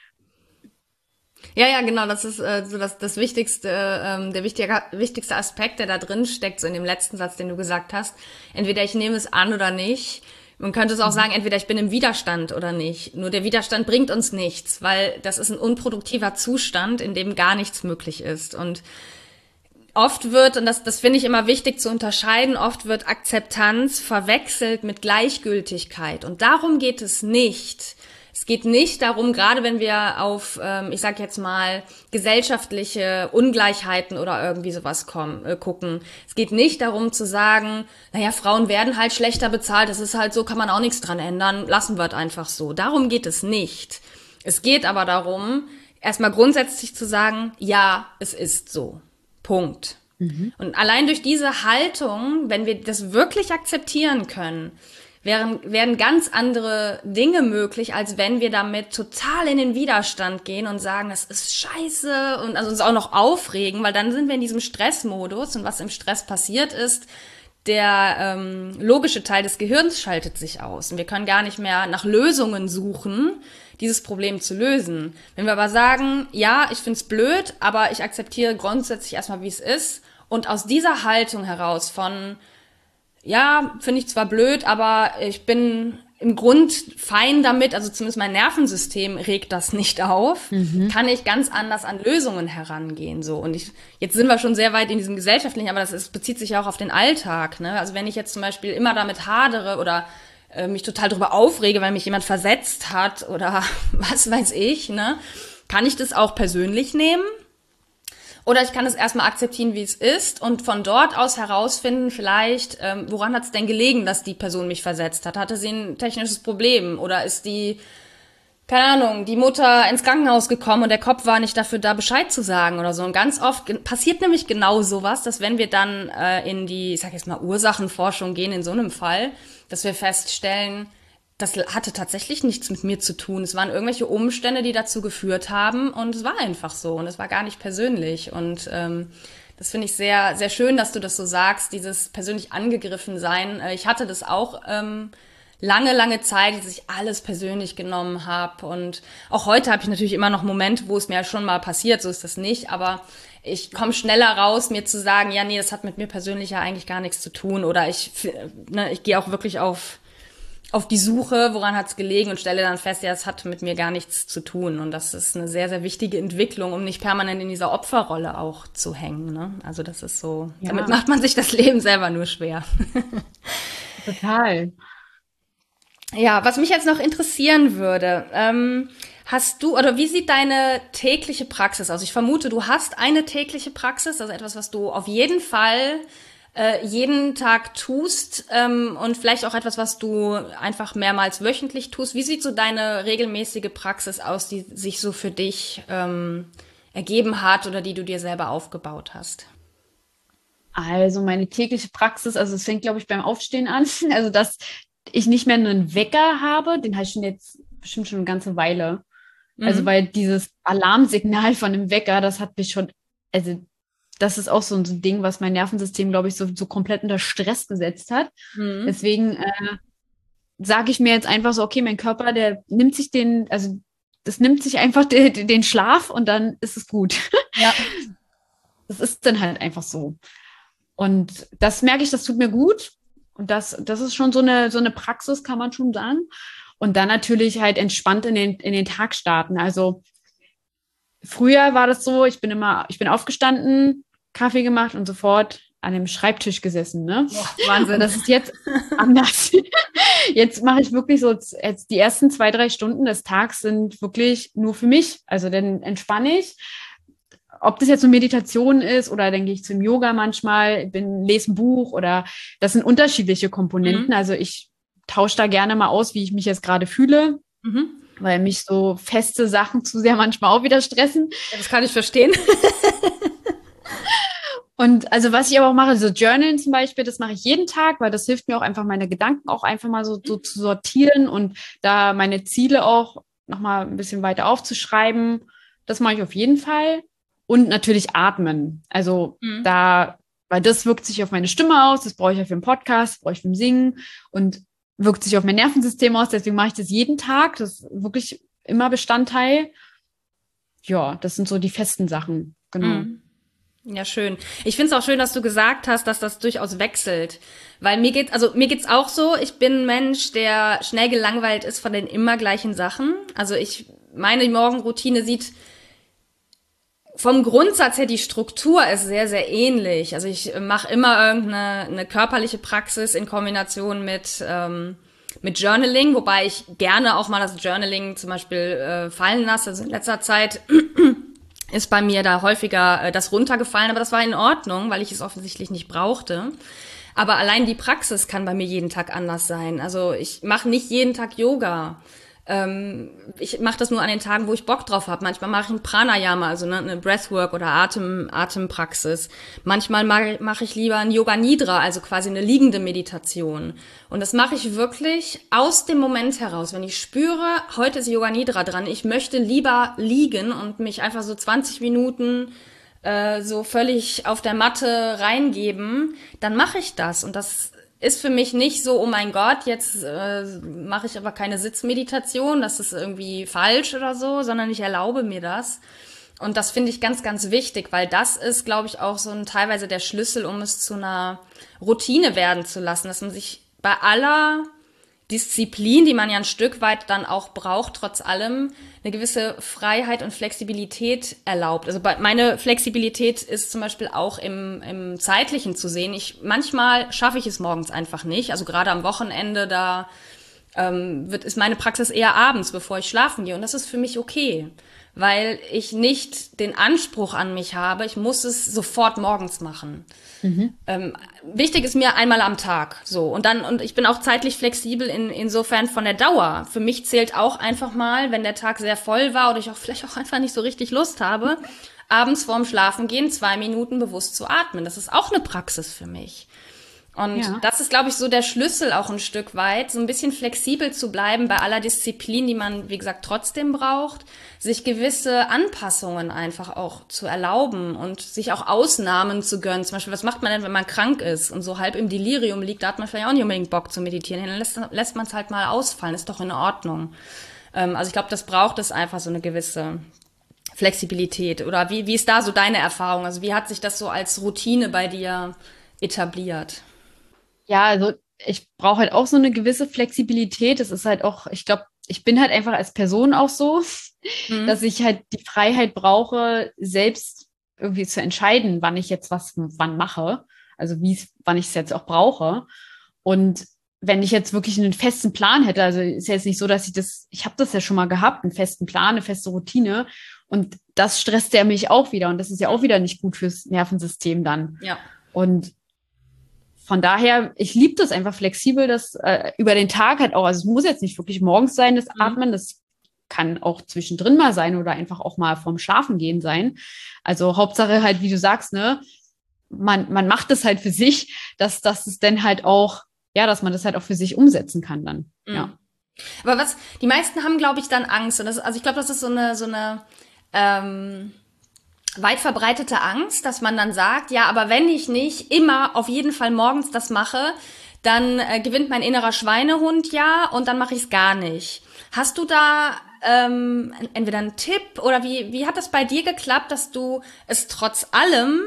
A: Ja, ja, genau, das ist äh, so das, das wichtigste, ähm, der wichtige, wichtigste Aspekt, der da drin steckt, so in dem letzten Satz, den du gesagt hast. Entweder ich nehme es an oder nicht. Man könnte es auch sagen, entweder ich bin im Widerstand oder nicht. Nur der Widerstand bringt uns nichts, weil das ist ein unproduktiver Zustand, in dem gar nichts möglich ist. Und oft wird, und das, das finde ich immer wichtig zu unterscheiden, oft wird Akzeptanz verwechselt mit Gleichgültigkeit. Und darum geht es nicht. Es geht nicht darum, gerade wenn wir auf, ähm, ich sag jetzt mal, gesellschaftliche Ungleichheiten oder irgendwie sowas kommen, äh, gucken. Es geht nicht darum zu sagen, naja, Frauen werden halt schlechter bezahlt, das ist halt so, kann man auch nichts dran ändern, lassen wir es einfach so. Darum geht es nicht. Es geht aber darum, erstmal grundsätzlich zu sagen, ja, es ist so. Punkt.
B: Mhm.
A: Und allein durch diese Haltung, wenn wir das wirklich akzeptieren können, wären, werden ganz andere Dinge möglich, als wenn wir damit total in den Widerstand gehen und sagen, das ist scheiße und also uns auch noch aufregen, weil dann sind wir in diesem Stressmodus und was im Stress passiert ist, der ähm, logische Teil des Gehirns schaltet sich aus und wir können gar nicht mehr nach Lösungen suchen, dieses Problem zu lösen. Wenn wir aber sagen, ja, ich find's blöd, aber ich akzeptiere grundsätzlich erstmal, wie es ist und aus dieser Haltung heraus von ja, finde ich zwar blöd, aber ich bin im Grund fein damit, also zumindest mein Nervensystem regt das nicht auf,
B: Mhm.
A: kann ich ganz anders an Lösungen herangehen, so. Und ich, jetzt sind wir schon sehr weit in diesem gesellschaftlichen, aber das ist, bezieht sich ja auch auf den Alltag, ne? Also wenn ich jetzt zum Beispiel immer damit hadere oder äh, mich total darüber aufrege, weil mich jemand versetzt hat oder was weiß ich, ne? Kann ich das auch persönlich nehmen? Oder ich kann es erstmal akzeptieren, wie es ist und von dort aus herausfinden vielleicht, ähm, woran hat es denn gelegen, dass die Person mich versetzt hat? Hatte sie ein technisches Problem oder ist die keine Ahnung, die Mutter ins Krankenhaus gekommen und der Kopf war nicht dafür da, Bescheid zu sagen oder so. Und ganz oft ge- passiert nämlich genau sowas, dass wenn wir dann äh, in die, ich sag jetzt mal, Ursachenforschung gehen in so einem Fall, dass wir feststellen, das hatte tatsächlich nichts mit mir zu tun. Es waren irgendwelche Umstände, die dazu geführt haben und es war einfach so und es war gar nicht persönlich. Und ähm, das finde ich sehr, sehr schön, dass du das so sagst, dieses persönlich angegriffen sein. Äh, Ich hatte das auch ähm, lange, lange Zeit, dass ich alles persönlich genommen habe. Und auch heute habe ich natürlich immer noch Momente, wo es mir schon mal passiert, so ist das nicht. Aber ich komme schneller raus, mir zu sagen, ja, nee, das hat mit mir persönlich ja eigentlich gar nichts zu tun. Oder ich, ne, ich gehe auch wirklich auf auf die Suche, woran hat's gelegen und stelle dann fest, ja, es hat mit mir gar nichts zu tun. Und das ist eine sehr, sehr wichtige Entwicklung, um nicht permanent in dieser Opferrolle auch zu hängen. Ne? Also das ist so,
B: Ja.
A: damit macht man sich das Leben selber nur schwer.
B: Total.
A: Ja, was mich jetzt noch interessieren würde, ähm, hast du, oder wie sieht deine tägliche Praxis aus? Ich vermute, du hast eine tägliche Praxis, also etwas, was du auf jeden Fall äh, jeden Tag tust ähm, und vielleicht auch etwas, was du einfach mehrmals wöchentlich tust. Wie sieht so deine regelmäßige Praxis aus, die sich so für dich ähm, ergeben hat oder die du dir selber aufgebaut hast?
B: Also meine tägliche Praxis, also es fängt, glaube ich, beim Aufstehen an. Also dass ich nicht mehr einen Wecker habe, den habe ich schon jetzt bestimmt schon eine ganze Weile. Also
A: Mhm.
B: weil dieses Alarmsignal von dem Wecker, das hat mich schon, also das ist auch so ein so ein Ding, was mein Nervensystem, glaube ich, so, so komplett unter Stress gesetzt hat.
A: Mhm.
B: Deswegen äh, sage ich mir jetzt einfach so, okay, mein Körper, der nimmt sich den, also das nimmt sich einfach den, den Schlaf und dann ist es gut.
A: Ja.
B: Das ist dann halt einfach so. Und das merke ich, das tut mir gut. Und das, das ist schon so eine, so eine Praxis, kann man schon sagen. Und dann natürlich halt entspannt in den, in den Tag starten. Also früher war das so, ich bin immer, ich bin aufgestanden, Kaffee gemacht und sofort an dem Schreibtisch gesessen, ne?
A: Boah,
B: Und
A: Wahnsinn.
B: das ist jetzt anders. Jetzt mache ich wirklich so, jetzt die ersten zwei, drei Stunden des Tags sind wirklich nur für mich. Also dann entspanne ich. Ob das jetzt so Meditation ist oder dann gehe ich zum Yoga manchmal, bin, lese ein Buch oder das sind unterschiedliche Komponenten.
A: Mhm.
B: Also ich tausche da gerne mal aus, wie ich mich jetzt gerade fühle,
A: Mhm.
B: weil mich so feste Sachen zu sehr manchmal auch wieder stressen.
A: Ja, das kann ich verstehen.
B: Und also was ich aber auch mache, so Journalen zum Beispiel, das mache ich jeden Tag, weil das hilft mir auch einfach, meine Gedanken auch einfach mal so, so zu sortieren und da meine Ziele auch nochmal ein bisschen weiter aufzuschreiben. Das mache ich auf jeden Fall. Und natürlich atmen. Also
A: Mhm.
B: da, weil das wirkt sich auf meine Stimme aus, das brauche ich ja für den Podcast, das brauche ich für den Singen und wirkt sich auf mein Nervensystem aus. Deswegen mache ich das jeden Tag. Das ist wirklich immer Bestandteil. Ja, das sind so die festen Sachen. Genau.
A: Mhm. Ja, schön. Ich finde es auch schön, dass du gesagt hast, dass das durchaus wechselt. Weil mir geht, also mir geht's auch so, ich bin ein Mensch, der schnell gelangweilt ist von den immer gleichen Sachen. Also ich, meine Morgenroutine sieht vom Grundsatz her, die Struktur ist sehr, sehr ähnlich. Also ich mache immer irgendeine eine körperliche Praxis in Kombination mit, ähm, mit Journaling, wobei ich gerne auch mal das Journaling zum Beispiel äh, fallen lasse. Also in letzter Zeit ist bei mir da häufiger äh, das runtergefallen, aber das war in Ordnung, weil ich es offensichtlich nicht brauchte. Aber allein die Praxis kann bei mir jeden Tag anders sein. Also ich mache nicht jeden Tag Yoga. Ähm, ich mache das nur an den Tagen, wo ich Bock drauf habe. Manchmal mache ich ein Pranayama, also ne, eine Breathwork oder Atem, Atempraxis. Manchmal mache mach ich lieber ein Yoga Nidra, also quasi eine liegende Meditation. Und das mache ich wirklich aus dem Moment heraus. Wenn ich spüre, heute ist Yoga Nidra dran, ich möchte lieber liegen und mich einfach so zwanzig Minuten äh, so völlig auf der Matte reingeben, dann mache ich das. Und das ist für mich nicht so, oh mein Gott, jetzt äh, mache ich aber keine Sitzmeditation, das ist irgendwie falsch oder so, sondern ich erlaube mir das. Und das finde ich ganz, ganz wichtig, weil das ist, glaube ich, auch so ein teilweise der Schlüssel, um es zu einer Routine werden zu lassen, dass man sich bei aller Disziplin, die man ja ein Stück weit dann auch braucht, trotz allem eine gewisse Freiheit und Flexibilität erlaubt. Also bei, meine Flexibilität ist zum Beispiel auch im, im Zeitlichen zu sehen. Ich manchmal schaffe ich es morgens einfach nicht. Also gerade am Wochenende, da ähm, wird, ist meine Praxis eher abends, bevor ich schlafen gehe. Und das ist für mich okay, weil ich nicht den Anspruch an mich habe, ich muss es sofort morgens machen. Mhm. Ähm, wichtig ist mir einmal am Tag, so. Und dann, und ich bin auch zeitlich flexibel in, insofern von der Dauer. Für mich zählt auch einfach mal, wenn der Tag sehr voll war oder ich auch vielleicht auch einfach nicht so richtig Lust habe, abends vorm Schlafengehen zwei Minuten bewusst zu atmen. Das ist auch eine Praxis für mich. Und ja. das ist, glaube ich, so der Schlüssel auch ein Stück weit, so ein bisschen flexibel zu bleiben bei aller Disziplin, die man, wie gesagt, trotzdem braucht, sich gewisse Anpassungen einfach auch zu erlauben und sich auch Ausnahmen zu gönnen. Zum Beispiel, was macht man denn, wenn man krank ist und so halb im Delirium liegt, da hat man vielleicht auch nicht unbedingt Bock zu meditieren. Dann lässt, lässt man es halt mal ausfallen, ist doch in Ordnung. Ähm, also ich glaube, das braucht es einfach so eine gewisse Flexibilität. Oder wie, wie ist da so deine Erfahrung? Also wie hat sich das so als Routine bei dir etabliert?
B: Ja, also ich brauche halt auch so eine gewisse Flexibilität. Es ist halt auch, ich glaube, ich bin halt einfach als Person auch so, mhm. dass ich halt die Freiheit brauche, selbst irgendwie zu entscheiden, wann ich jetzt was wann mache. Also wie wann ich es jetzt auch brauche. Und wenn ich jetzt wirklich einen festen Plan hätte, also ist ja jetzt nicht so, dass ich das, ich habe das ja schon mal gehabt, einen festen Plan, eine feste Routine. Und das stresst ja mich auch wieder. Und das ist ja auch wieder nicht gut fürs Nervensystem dann.
A: Ja.
B: Und von daher, ich liebe das einfach flexibel, das äh, über den Tag halt auch, also es muss jetzt nicht wirklich morgens sein, das Atmen, das kann auch zwischendrin mal sein oder einfach auch mal vorm Schlafengehen sein. Also Hauptsache halt, wie du sagst, ne, man, man macht das halt für sich, dass, dass es dann halt auch, ja, dass man das halt auch für sich umsetzen kann dann, mhm. ja.
A: Aber was, die meisten haben, glaube ich, dann Angst. Und das, also ich glaube, das ist so eine, so eine, ähm, weit verbreitete Angst, dass man dann sagt, ja, aber wenn ich nicht immer auf jeden Fall morgens das mache, dann äh, gewinnt mein innerer Schweinehund ja und dann mache ich es gar nicht. Hast du da ähm, entweder einen Tipp oder wie, wie hat das bei dir geklappt, dass du es trotz allem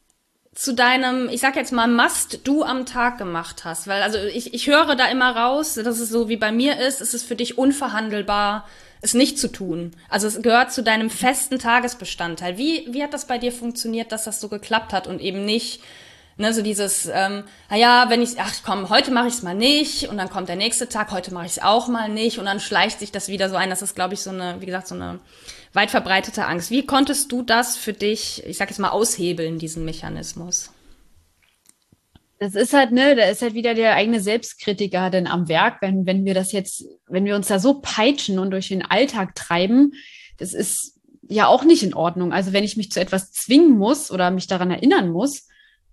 A: zu deinem, ich sag jetzt mal, Must-Do am Tag gemacht hast? Weil also ich, ich höre da immer raus, dass es so wie bei mir ist, es ist für dich unverhandelbar, es nicht zu tun. Also es gehört zu deinem festen Tagesbestandteil. Wie, wie hat das bei dir funktioniert, dass das so geklappt hat und eben nicht, ne, so dieses, ähm, naja, wenn ich, ach komm, heute mache ich es mal nicht und dann kommt der nächste Tag, heute mache ich es auch mal nicht und dann schleicht sich das wieder so ein. Das ist, glaube ich, so eine, wie gesagt, so eine weit verbreitete Angst. Wie konntest du das für dich, ich sag jetzt mal, aushebeln, diesen Mechanismus?
B: Das ist halt, ne, da ist halt wieder der eigene Selbstkritiker dann am Werk, wenn, wenn wir das jetzt, wenn wir uns da so peitschen und durch den Alltag treiben, das ist ja auch nicht in Ordnung. Also wenn ich mich zu etwas zwingen muss oder mich daran erinnern muss,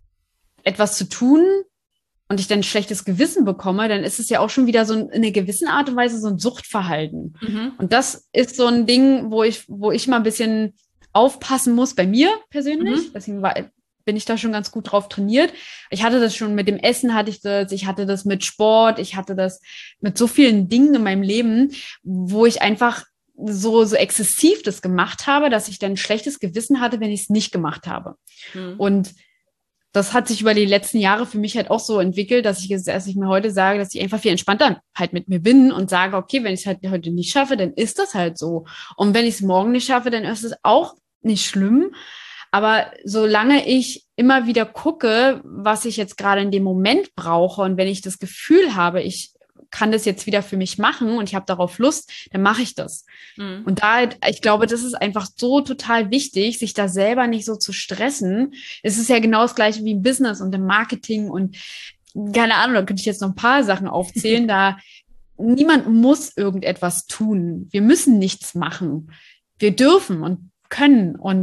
B: etwas zu tun und ich dann ein schlechtes Gewissen bekomme, dann ist es ja auch schon wieder so in einer gewissen Art und Weise so ein Suchtverhalten. Mhm. Und das ist so ein Ding, wo ich, wo ich mal ein bisschen aufpassen muss bei mir persönlich. Mhm. Deswegen war, bin ich da schon ganz gut drauf trainiert. Ich hatte das schon mit dem Essen, hatte ich das, ich hatte das mit Sport, ich hatte das mit so vielen Dingen in meinem Leben, wo ich einfach so, so exzessiv das gemacht habe, dass ich dann ein schlechtes Gewissen hatte, wenn ich es nicht gemacht habe. Mhm. Und das hat sich über die letzten Jahre für mich halt auch so entwickelt, dass ich, dass ich mir heute sage, dass ich einfach viel entspannter halt mit mir bin und sage, okay, wenn ich es halt heute nicht schaffe, dann ist das halt so. Und wenn ich es morgen nicht schaffe, dann ist es auch nicht schlimm. Aber solange ich immer wieder gucke, was ich jetzt gerade in dem Moment brauche und wenn ich das Gefühl habe, ich kann das jetzt wieder für mich machen und ich habe darauf Lust, dann mache ich das. Mhm. Und da, ich glaube, das ist einfach so total wichtig, sich da selber nicht so zu stressen. Es ist ja genau das Gleiche wie im Business und im Marketing und keine Ahnung, da könnte ich jetzt noch ein paar Sachen aufzählen, da niemand muss irgendetwas tun. Wir müssen nichts machen. Wir dürfen und können und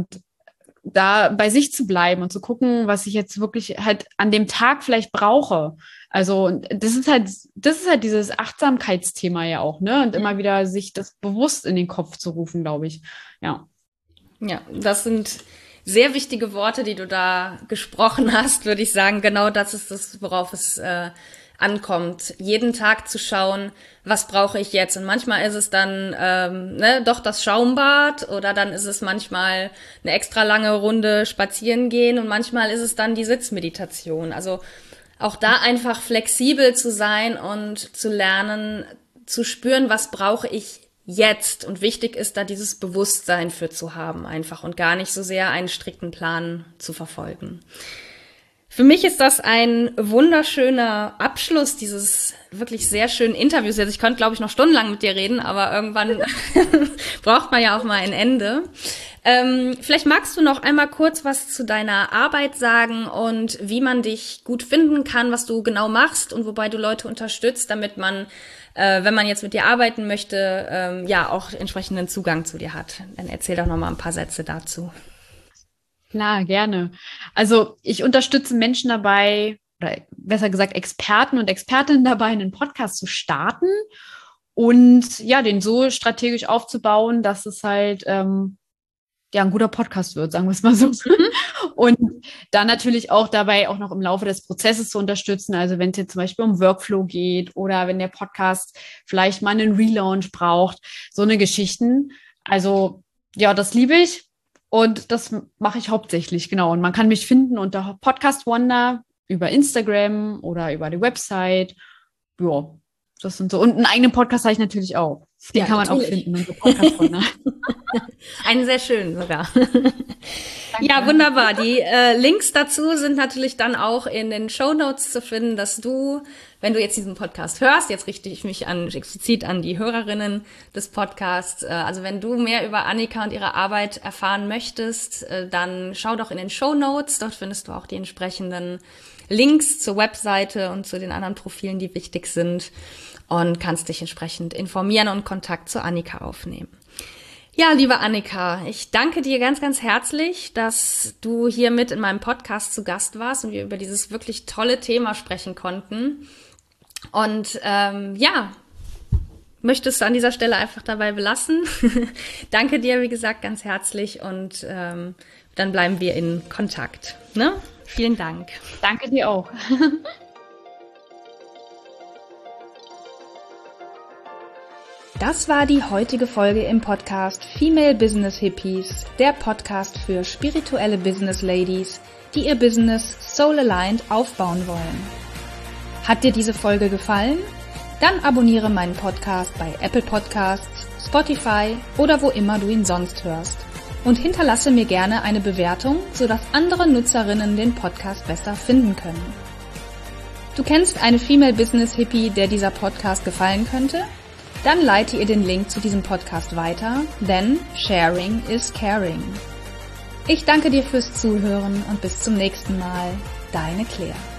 B: da bei sich zu bleiben und zu gucken, was ich jetzt wirklich halt an dem Tag vielleicht brauche. Also das ist halt, das ist halt dieses Achtsamkeitsthema ja auch, ne? Und immer wieder sich das bewusst in den Kopf zu rufen, glaube ich. Ja.
A: Ja, das sind sehr wichtige Worte, die du da gesprochen hast, würde ich sagen. Genau das ist das, worauf es äh, ankommt, jeden Tag zu schauen, was brauche ich jetzt? Und manchmal ist es dann ähm, ne, doch das Schaumbad oder dann ist es manchmal eine extra lange Runde spazieren gehen und manchmal ist es dann die Sitzmeditation. Also auch da einfach flexibel zu sein und zu lernen, zu spüren, was brauche ich jetzt. Und wichtig ist da dieses Bewusstsein für zu haben einfach und gar nicht so sehr einen strikten Plan zu verfolgen. Für mich ist das ein wunderschöner Abschluss dieses wirklich sehr schönen Interviews. Also ich könnte, glaube ich, noch stundenlang mit dir reden, aber irgendwann braucht man ja auch mal ein Ende. Ähm, vielleicht magst du noch einmal kurz was zu deiner Arbeit sagen und wie man dich gut finden kann, was du genau machst und wobei du Leute unterstützt, damit man, äh, wenn man jetzt mit dir arbeiten möchte, ähm, ja auch entsprechenden Zugang zu dir hat. Dann erzähl doch noch mal ein paar Sätze dazu.
B: Klar, gerne. Also ich unterstütze Menschen dabei, oder besser gesagt Experten und Expertinnen dabei, einen Podcast zu starten und ja, den so strategisch aufzubauen, dass es halt ähm, ja ein guter Podcast wird, sagen wir es mal so. Und dann natürlich auch dabei auch noch im Laufe des Prozesses zu unterstützen. Also wenn es jetzt zum Beispiel um Workflow geht oder wenn der Podcast vielleicht mal einen Relaunch braucht, so eine Geschichten. Also ja, das liebe ich. Und das mache ich hauptsächlich, genau. Und man kann mich finden unter Podcast Wonder über Instagram oder über die Website. Ja, das sind so. Und einen eigenen Podcast habe ich natürlich auch. Den ja, kann man natürlich auch finden unter Podcast Wonder.
A: Einen sehr schönen sogar. Ja, wunderbar. Die äh, Links dazu sind natürlich dann auch in den Shownotes zu finden, dass du, wenn du jetzt diesen Podcast hörst, jetzt richte ich mich an, explizit an die Hörerinnen des Podcasts, äh, also wenn du mehr über Annika und ihre Arbeit erfahren möchtest, äh, dann schau doch in den Shownotes, dort findest du auch die entsprechenden Links zur Webseite und zu den anderen Profilen, die wichtig sind und kannst dich entsprechend informieren und Kontakt zu Annika aufnehmen. Ja, liebe Annika, ich danke dir ganz, ganz herzlich, dass du hier mit in meinem Podcast zu Gast warst und wir über dieses wirklich tolle Thema sprechen konnten. Und ähm, ja, möchtest du an dieser Stelle einfach dabei belassen? Danke dir, wie gesagt, ganz herzlich und ähm, dann bleiben wir in Kontakt. Ne? Vielen Dank.
B: Danke dir auch.
A: Das war die heutige Folge im Podcast Female Business Hippies, der Podcast für spirituelle Business Ladies, die ihr Business soul-aligned aufbauen wollen. Hat dir diese Folge gefallen? Dann abonniere meinen Podcast bei Apple Podcasts, Spotify oder wo immer du ihn sonst hörst. Und hinterlasse mir gerne eine Bewertung, sodass andere Nutzerinnen den Podcast besser finden können. Du kennst eine Female Business Hippie, der dieser Podcast gefallen könnte? Dann leite ihr den Link zu diesem Podcast weiter, denn Sharing is Caring. Ich danke dir fürs Zuhören und bis zum nächsten Mal. Deine Claire.